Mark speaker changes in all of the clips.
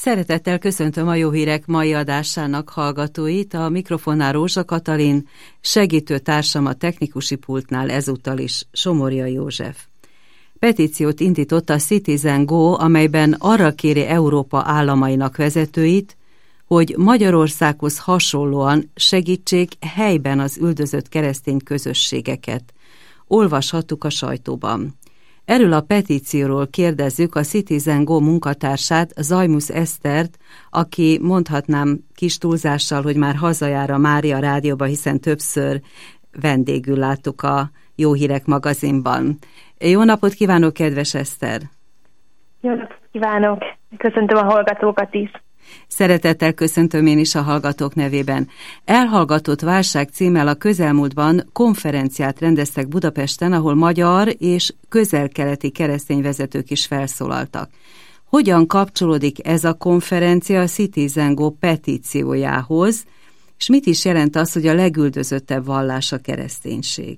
Speaker 1: Szeretettel köszöntöm a Jó Hírek mai adásának hallgatóit, a mikrofonnál Rózsa Katalin, segítő társam a technikusi pultnál ezúttal is Somorja József. Petíciót indított a Citizen Go, amelyben arra kéri Európa államainak vezetőit, hogy Magyarországhoz hasonlóan segítsék helyben az üldözött keresztény közösségeket. Olvashattuk a sajtóban. Erről a petícióról kérdezzük a Citizen Go munkatársát, Zajmusz Esztert, aki mondhatnám kis túlzással, hogy már hazajár a Mária Rádióba, hiszen többször vendégül láttuk a Jó Hírek magazinban. Jó napot kívánok, kedves Eszter!
Speaker 2: Jó napot kívánok! Köszöntöm a hallgatókat is!
Speaker 1: Szeretettel köszöntöm én is a hallgatók nevében. Elhallgatott válság címmel a közelmúltban konferenciát rendeztek Budapesten, ahol magyar és közel-keleti keresztény vezetők is felszólaltak. Hogyan kapcsolódik ez a konferencia a Citizen Go petíciójához, és mit is jelent az, hogy a legüldözöttebb vallás a kereszténység?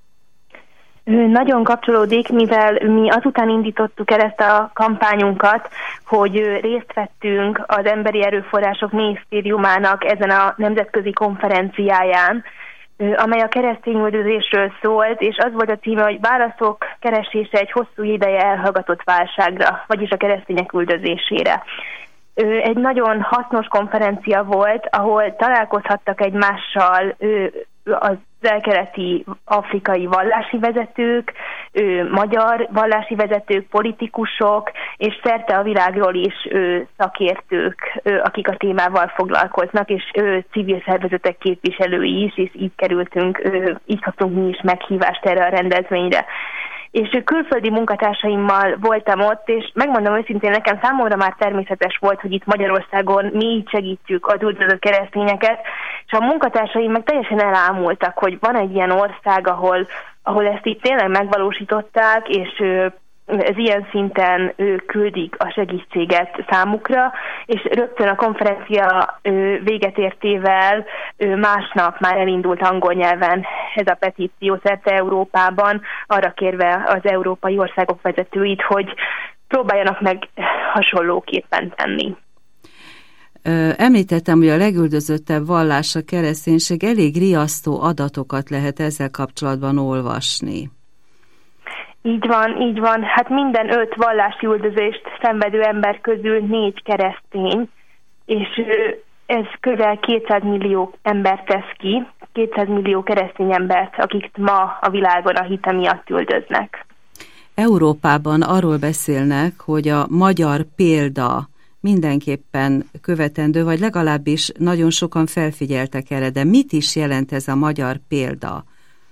Speaker 2: Nagyon kapcsolódik, mivel mi azután indítottuk el ezt a kampányunkat, hogy részt vettünk az Emberi Erőforrások Minisztériumának ezen a nemzetközi konferenciáján, amely a keresztényüldözésről szólt, és az volt a címe, hogy válaszok keresése egy hosszú ideje elhallgatott válságra, vagyis a keresztények üldözésére. Egy nagyon hasznos konferencia volt, ahol találkozhattak egymással az közel-keleti afrikai vallási vezetők, magyar vallási vezetők, politikusok, és szerte a világról is szakértők, akik a témával foglalkoznak, és civil szervezetek képviselői is, és így kaptunk mi is meghívást erre a rendezvényre. És külföldi munkatársaimmal voltam ott, és megmondom őszintén, nekem számomra már természetes volt, hogy itt Magyarországon mi így segítjük az üldözött keresztényeket, és a munkatársaim meg teljesen elámultak, hogy van egy ilyen ország, ahol ezt így tényleg megvalósították, és ez ilyen szinten küldik a segítséget számukra, és rögtön a konferencia véget értével másnap már elindult angol nyelven ez a petíció szerte Európában, arra kérve az európai országok vezetőit, hogy próbáljanak meg hasonlóképpen tenni.
Speaker 1: Említettem, hogy a legüldözöttebb vallás a kereszténység, elég riasztó adatokat lehet ezzel kapcsolatban olvasni.
Speaker 2: Így van. Hát minden 5 vallási üldözést szenvedő ember közül 4 keresztény, és ez közel 200 millió embert tesz ki, 200 millió keresztény embert, akik ma a világon a hite miatt üldöznek.
Speaker 1: Európában arról beszélnek, hogy a magyar példa mindenképpen követendő, vagy legalábbis nagyon sokan felfigyeltek erre, de mit is jelent ez a magyar példa?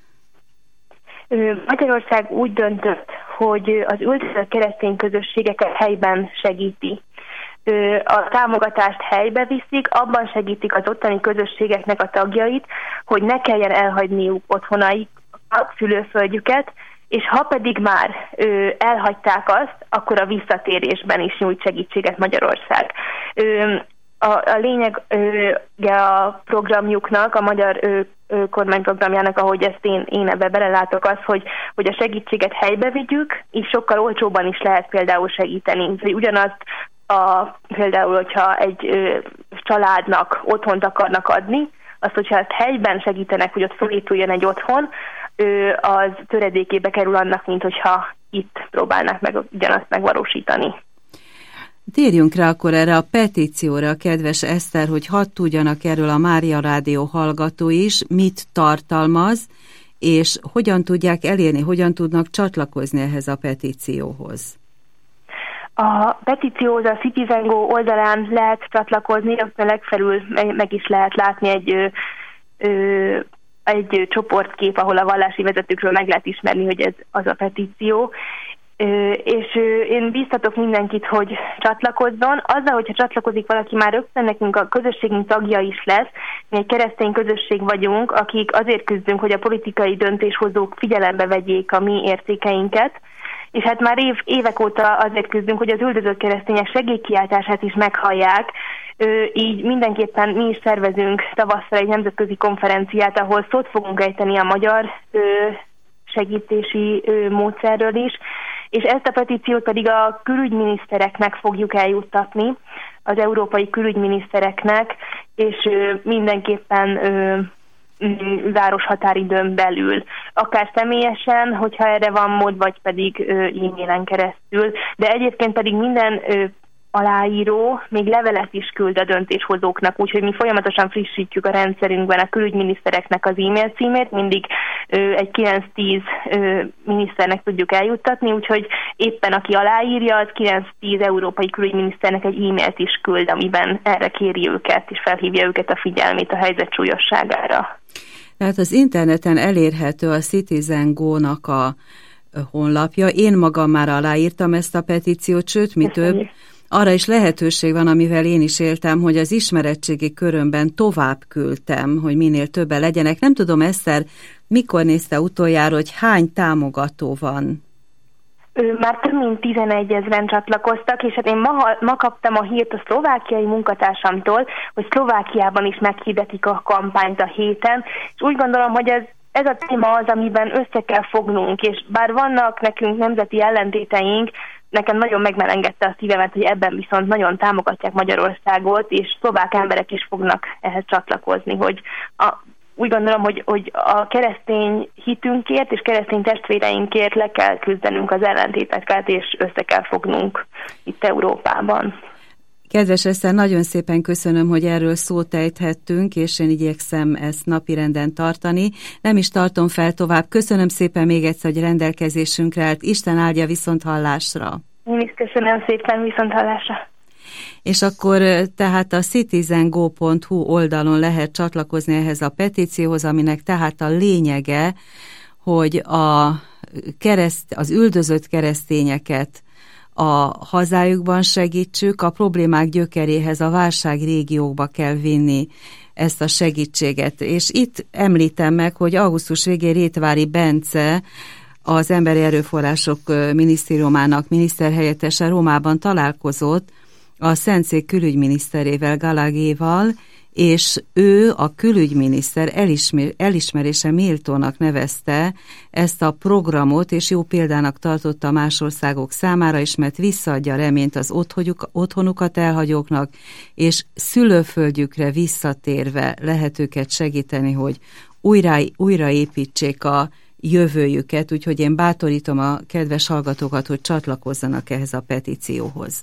Speaker 2: Magyarország úgy döntött, hogy az üldözött keresztény közösségeket helyben segíti. A támogatást helybe viszik, abban segítik az ottani közösségeknek a tagjait, hogy ne kelljen elhagyniuk otthonaikat, szülőföldjüket, és ha pedig már elhagyták azt, akkor a visszatérésben is nyújt segítséget Magyarország. A lényeg a programjuknak, a magyar kormányprogramjának, ahogy ezt én ebbe belelátok, az, hogy a segítséget helybe vigyük, így sokkal olcsóban is lehet például segíteni. Ugyanazt például, hogyha egy családnak otthont akarnak adni, azt, hogyha ezt helyben segítenek, hogy ott felépüljön egy otthon, az töredékébe kerül annak, mint hogyha itt próbálnák meg ugyanazt megvalósítani.
Speaker 1: Térjünk rá akkor erre a petícióra, kedves Eszter, hogy hadd tudjanak erről a Mária Rádió hallgatói is, mit tartalmaz, és hogyan tudják elérni, hogyan tudnak csatlakozni ehhez a petícióhoz.
Speaker 2: A petícióhoz a Citizen Go oldalán lehet csatlakozni, aztán legfelül meg is lehet látni egy csoportkép, ahol a vallási vezetőkről meg lehet ismerni, hogy ez az a petíció. És én bíztatok mindenkit, hogy csatlakozzon. Azzal, hogyha csatlakozik valaki, már rögtön nekünk a közösségünk tagja is lesz. Mi egy keresztény közösség vagyunk, akik azért küzdünk, hogy a politikai döntéshozók figyelembe vegyék a mi értékeinket. És hát már évek óta azért küzdünk, hogy az üldözött keresztények segélykiáltását is meghallják. Így mindenképpen mi is szervezünk tavasszal egy nemzetközi konferenciát, ahol szót fogunk ejteni a magyar segítési módszerről is, és ezt a petíciót pedig a külügyminisztereknek fogjuk eljuttatni, az európai külügyminisztereknek, és mindenképpen városhatáridőn belül, akár személyesen, hogyha erre van mód, vagy pedig e-mailen keresztül, de egyébként pedig minden aláíró még levelet is küld a döntéshozóknak, úgyhogy mi folyamatosan frissítjük a rendszerünkben a külügyminisztereknek az e-mail címét, mindig egy 9-10 miniszternek tudjuk eljuttatni, úgyhogy éppen aki aláírja, az 9-10 európai külügyminiszternek egy e-mailt is küld, amiben erre kéri őket, és felhívja őket a figyelmét a helyzet súlyosságára.
Speaker 1: Tehát az interneten elérhető a Citizen Go-nak a honlapja. Én magam már aláírtam ezt a petíciót, sőt, mi több, arra is lehetőség van, amivel én is éltem, hogy az ismeretségi körömben tovább küldtem, hogy minél többen legyenek. Nem tudom, Eszter, mikor nézte utoljára, hogy hány támogató van?
Speaker 2: Már több mint 11 000-en csatlakoztak, és hát én ma kaptam a hírt a szlovákiai munkatársamtól, hogy Szlovákiában is meghirdetik a kampányt a héten, és úgy gondolom, hogy ez a téma az, amiben össze kell fognunk, és bár vannak nekünk nemzeti ellentéteink, nekem nagyon megmelengedte a szívemet, hogy ebben viszont nagyon támogatják Magyarországot, és szlovák emberek is fognak ehhez csatlakozni, hogy úgy gondolom, hogy a keresztény hitünkért és keresztény testvéreinkért le kell küzdenünk az ellentéteket, és össze kell fognunk itt Európában.
Speaker 1: Kedves Eszter, nagyon szépen köszönöm, hogy erről szót ejthettünk, és én igyekszem ezt napirenden tartani. Nem is tartom fel tovább. Köszönöm szépen még egyszer, hogy rendelkezésünkre állt. Isten áldja, viszonthallásra.
Speaker 2: Én is köszönöm szépen, viszonthallásra.
Speaker 1: És akkor tehát a citizengo.hu oldalon lehet csatlakozni ehhez a petícióhoz, aminek tehát a lényege, hogy az üldözött keresztényeket a hazájukban segítsük, a problémák gyökeréhez, a válságrégiókba kell vinni ezt a segítséget. És itt említem meg, hogy augusztus végén Rétvári Bence, az Emberi Erőforrások Minisztériumának miniszterhelyettese Rómában találkozott a Szentszék külügyminiszterével, Galagéval, és ő, a külügyminiszter elismerése méltónak nevezte ezt a programot, és jó példának tartotta más országok számára is, mert visszaadja reményt az otthonukat elhagyóknak, és szülőföldjükre visszatérve lehet őket segíteni, hogy újraépítsék a jövőjüket, úgyhogy én bátorítom a kedves hallgatókat, hogy csatlakozzanak ehhez a petícióhoz.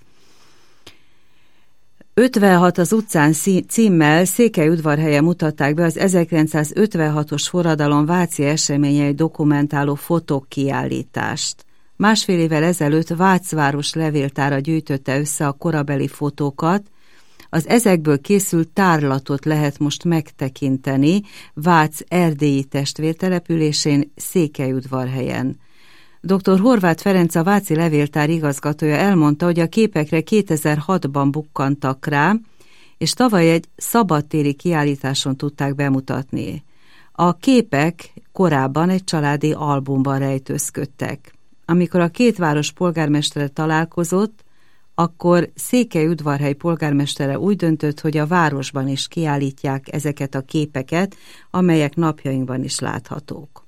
Speaker 1: 56 az utcán címmel Székelyudvarhelyen mutatták be az 1956-os forradalom váci eseményei dokumentáló fotókiállítást. Másfél évvel ezelőtt Vác város levéltára gyűjtötte össze a korabeli fotókat, az ezekből készült tárlatot lehet most megtekinteni Vác erdélyi testvértelepülésén, Székelyudvarhelyen. Dr. Horváth Ferenc, a váci levéltár igazgatója elmondta, hogy a képekre 2006-ban bukkantak rá, és tavaly egy szabadtéri kiállításon tudták bemutatni. A képek korábban egy családi albumban rejtőzködtek. Amikor a két város polgármestere találkozott, akkor Székelyudvarhely polgármestere úgy döntött, hogy a városban is kiállítják ezeket a képeket, amelyek napjainkban is láthatók.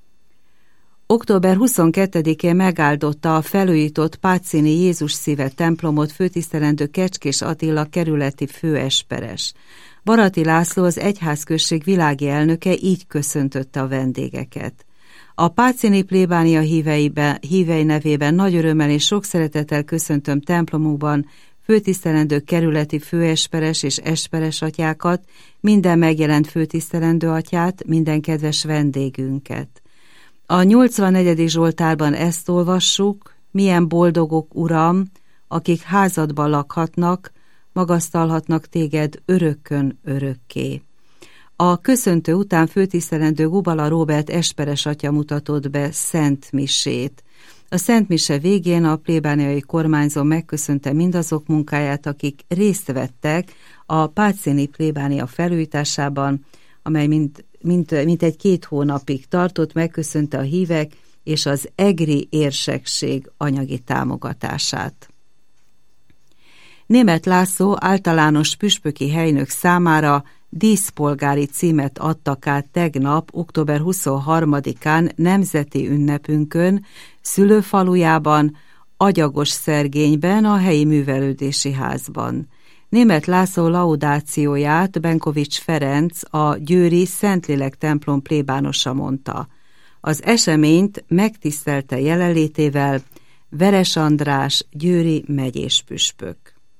Speaker 1: Október 22-én megáldotta a felújított Páczini Jézus Szíve templomot főtisztelendő Kecskés Attila kerületi főesperes. Barati László, az egyházközség világi elnöke így köszöntötte a vendégeket. A Páczini plébánia hívei nevében nagy örömmel és sok szeretettel köszöntöm templomukban főtisztelendő kerületi főesperes és esperes atyákat, minden megjelent főtisztelendő atyát, minden kedves vendégünket. A 84. Zsoltárban ezt olvassuk: milyen boldogok, Uram, akik házadban lakhatnak, magasztalhatnak téged örökkön örökké. A köszöntő után főtisztelendő Gubala Róbert esperes atya mutatott be Szent Misét. A Szent Mise végén a plébániai kormányzó megköszönte mindazok munkáját, akik részt vettek a Páczini plébánia felújításában, amely mintegy 2 hónapig tartott, megköszönte a hívek és az egri érsekség anyagi támogatását. Németh László általános püspöki helynök számára díszpolgári címet adtak át tegnap, október 23-án nemzeti ünnepünkön, szülőfalujában, Agyagos Szergényben, a helyi művelődési házban. Németh László laudációját Benkovics Ferenc, a győri Szentlélek templom plébánosa mondta. Az eseményt megtisztelte jelenlétével Veres András győri megyéspüspök.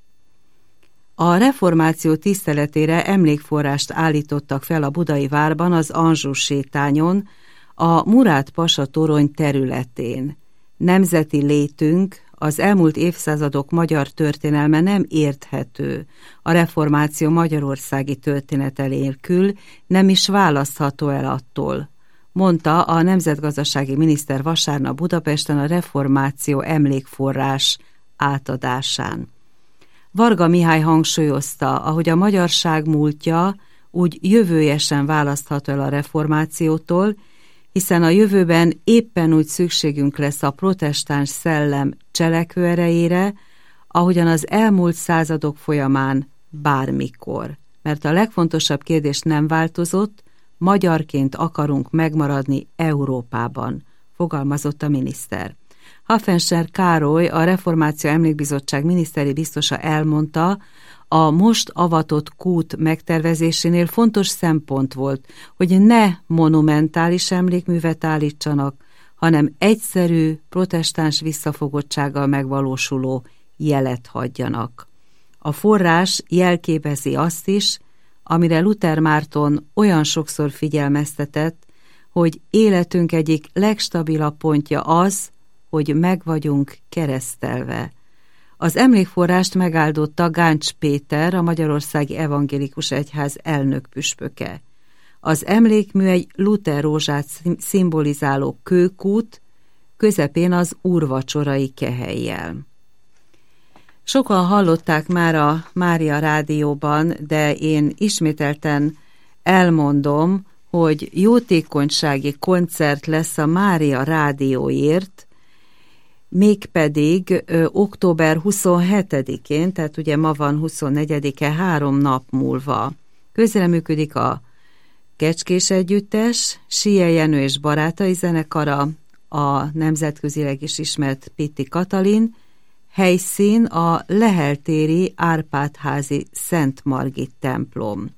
Speaker 1: A reformáció tiszteletére emlékforrást állítottak fel a Budai várban az Anzsus sétányon, a Murád Pasa torony területén. Nemzeti létünk, az elmúlt évszázadok magyar történelme nem érthető, a reformáció magyarországi története nélkül nem is választható el attól, mondta a nemzetgazdasági miniszter vasárnap Budapesten a reformáció emlékforrás átadásán. Varga Mihály hangsúlyozta, ahogy a magyarság múltja, úgy jövője sem választható el a reformációtól, hiszen a jövőben éppen úgy szükségünk lesz a protestáns szellem cselekvő erejére, ahogyan az elmúlt századok folyamán bármikor. Mert a legfontosabb kérdés nem változott, magyarként akarunk megmaradni Európában, fogalmazott a miniszter. Haffenser Károly, a Reformáció Emlékbizottság miniszteri biztosa elmondta, a most avatott kút megtervezésénél fontos szempont volt, hogy ne monumentális emlékművet állítsanak, hanem egyszerű, protestáns visszafogottsággal megvalósuló jelet hagyjanak. A forrás jelképezi azt is, amire Luther Márton olyan sokszor figyelmeztetett, hogy életünk egyik legstabilabb pontja az, hogy meg vagyunk keresztelve. Az emlékforrást megáldotta Gáncs Péter, a Magyarországi Evangélikus Egyház elnökpüspöke. Az emlékmű egy Luther rózsát szimbolizáló kőkút, közepén az úrvacsorai kehelyjel. Sokan hallották már a Mária Rádióban, de én ismételten elmondom, hogy jótékonysági koncert lesz a Mária Rádióért, mégpedig október 27-én, tehát ugye ma van 24-e, 3 nap múlva. Közreműködik a Kecskés Együttes, Sie Jenő és barátai zenekara, a nemzetközileg is ismert Pitti Katalin, helyszín a Leheltéri Árpád-házi Szent Margit templom.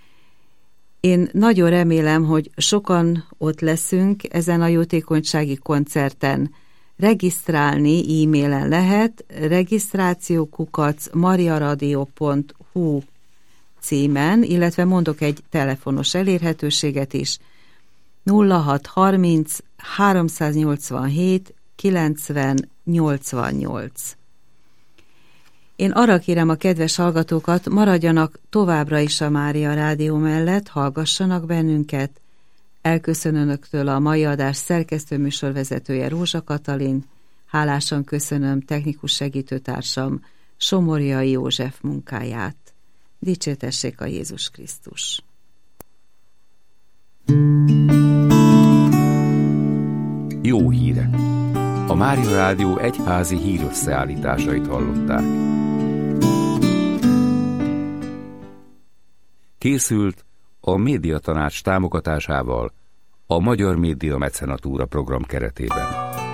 Speaker 1: Én nagyon remélem, hogy sokan ott leszünk ezen a jótékonysági koncerten. Regisztrálni e-mailen lehet, regisztráció@mariaradio.hu címen, illetve mondok egy telefonos elérhetőséget is, 0630 387 90 88. Én arra kérem a kedves hallgatókat, maradjanak továbbra is a Mária Rádió mellett, hallgassanak bennünket. Elköszönöm önöktől a mai adás szerkesztőműsorvezetője Rózsa Katalin, hálásan köszönöm technikus segítőtársam Somorjai József munkáját. Dicsértessék a Jézus Krisztus!
Speaker 3: Jó hírek! A Mária Rádió egyházi hírösszeállításait hallották. Készült a Médiatanács támogatásával a Magyar Média Mecenatúra program keretében.